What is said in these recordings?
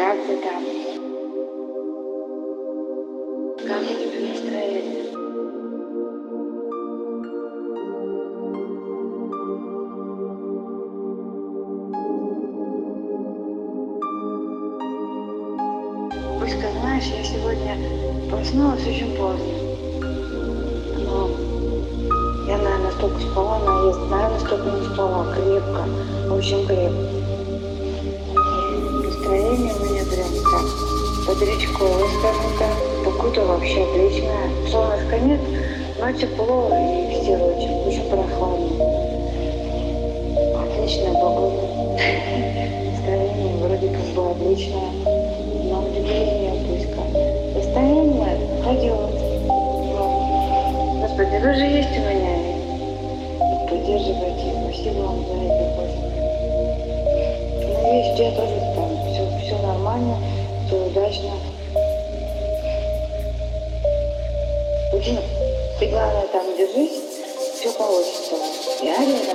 Как ты там? Как у тебя настроение? Пуська, знаешь, я сегодня проснулась очень поздно. Но я, наверное, столько спала, наверное, столько не спала. Крепко, очень крепко. И настроение у меня прям так бодрячковое, скажем так. Погода вообще отличная. Солнышка нет, но тепло и все очень прохладно. Отличная погода. Настроение вроде как бы отличное. На удивление, Пуська. Состояние пойдет. Господи, вы же есть у меня. И поддерживаете. Спасибо вам за это, Господи. Надеюсь, у тебя тоже там все нормально, все удачно. Ты главное там держись, все получится. Я рядом.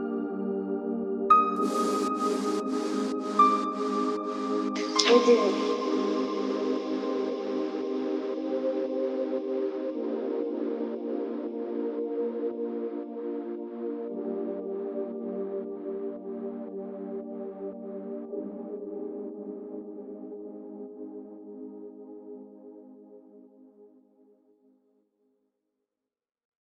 Будильник.